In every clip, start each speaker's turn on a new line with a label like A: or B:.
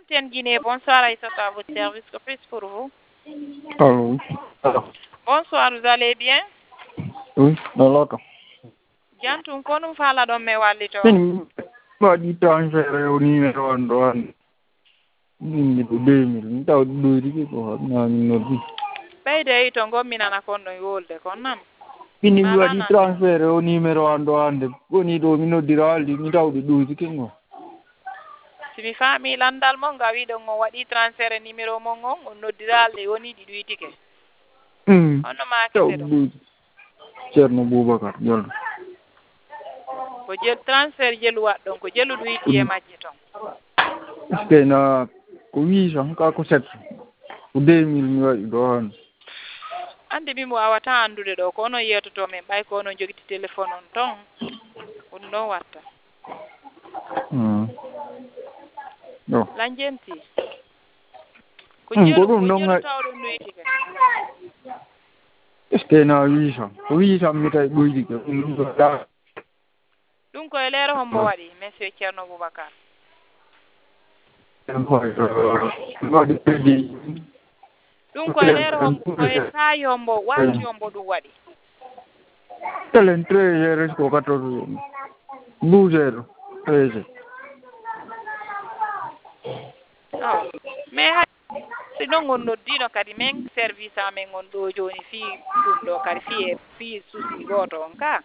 A: Antenne Guinée, bonsoir Aïssata, à votre service, que puis-je pour vous?
B: Allô.
A: Bonsoir, vous allez bien?
B: Oui, non l'autre.
A: Jantum konum fala ɗon me wallito.
B: Min waɗi transféré o numéro on ɗo hannde. Min ko 2000 mi tawdi ɗoytiki ko nami noddi.
A: ɓeyde to gomminana kon ɗon wolde kon nam.
B: Min mi waɗi transféré o numéro on ɗo hannde woni ɗo mi noddira haldi mi tawdi ɗoytiki ngo.
A: Simi faami landal mon ga wiɗon on waɗi transféré numéro mon on noddira halde woni ɗi ɗoytike. Honno makete ɗum.
B: Ceerno Boubacar Diallo.
A: Ko jel transfert jelu waɗɗon ko jelu ɗoyti e majje ton.
B: Est-ce que na ko 800 ka ko 700 ko 2000 mi waɗi ɗo hannde.
A: Ande mi mo wawata andude ɗo ko onon yewtoto men ɓay ko onon jogiti téléphone on ton ɗum ɗon watta.
B: No.
A: Lanjenti. Ko jelu tawɗon ɗoytike.
B: Est-ce que na 800 ko 800 mi tawi ɗoytike ɗum ɗo ɗa.
A: Ɗum koye leero hombo waɗi monsieur Ceerno Boubacar. Ɗum koye leero hombo koye saayi hombo waati hombo ɗum waɗi.
B: Telen 13 heures ko 14 12 heures 13.
A: Mais hay ɗon on noddiino kadi min service amen on ɗo jooni fii ɗum ɗo kadi fii souci gooto on ka.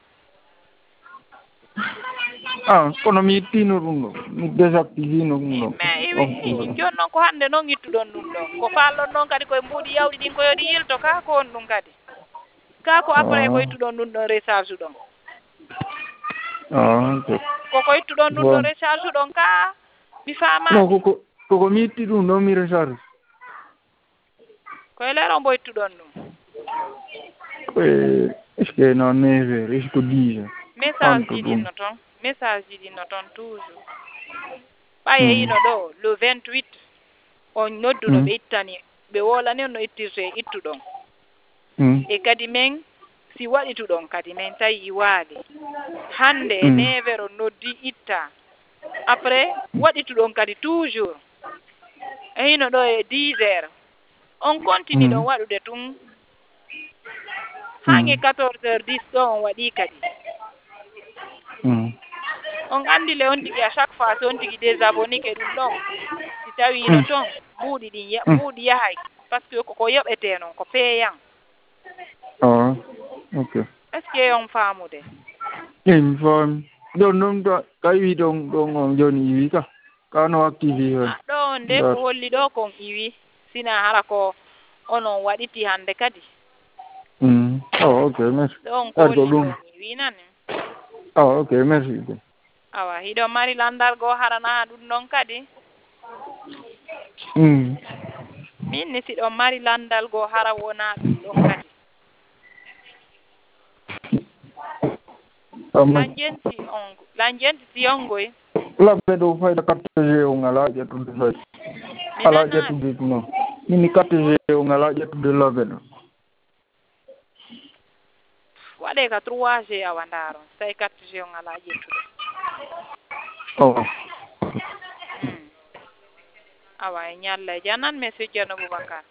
B: Kono mi ittino ɗum ɗo mi désactivino ɗum ɗo.
A: Mais jooni noon ko hannde noon ittuɗon ɗum ɗon ko faallon noon kadi koye mbuuɗi yawɗi ɗin ko yoɗi yilto ka ko on ɗum kadi ka ko après ko ittuɗon ɗum ɗon recharge ɗon. Koko ittuɗon ɗum ɗon recharge ɗon ka mi faamaani.
B: Non koko mi itti ɗum ɗon mi recharge.
A: Koye leero mbo ittuɗon ɗum.
B: Est ce que non 9 heures est ce que 10 heures.
A: Message ji ɗinno toon toujours ɓayeyino ɗo le 28 on nodduno ɓe ittani ɓe wolani on no ittirte ittuɗon e kadi men si waɗituɗon kadi men tawi waali hannde e 9 heures on noddi itta après waɗituɗon kadi toujours e hino ɗo e 10 heures on continue ɗon waɗude tun hange 14h10 ɗo on waɗi kadi on anndi le on tigi à chaque fois so on tigi désabonnique ɗum ɗon si tawino toon mbuuɗi ɗin mbuuɗi yahay par ce que koko yoɓete noon ko peeyan.
B: Ok.
A: Est ce que on faamude
B: mi faami ɗon noon ka wi ɗon on jooni iwi ka no activé on
A: ɗo nde ko holli ɗo kon iwi sina hara ko onon waɗiti hannde kadi.
B: Ok merci.
A: ɗon ko holli ɗon iwi nani.
B: Ok merci.
A: Awa hiɗo mari landal goo harana ɗum ɗon kadi. Min ni siɗon mari landal goo hara wona ɗum ɗon kadi. Lanjenti si on goy.
B: Labbe ɗo fayda carte G o ngala ƴettude fayda. Ala ƴettude non. Min carte G o ngala ƴettude labbe ɗo.
A: Waɗe ka 3G awa ndaaron tawi carte G o ngala ƴettude. Awa e ñalla e janan monsieur Ceerno Boubacar.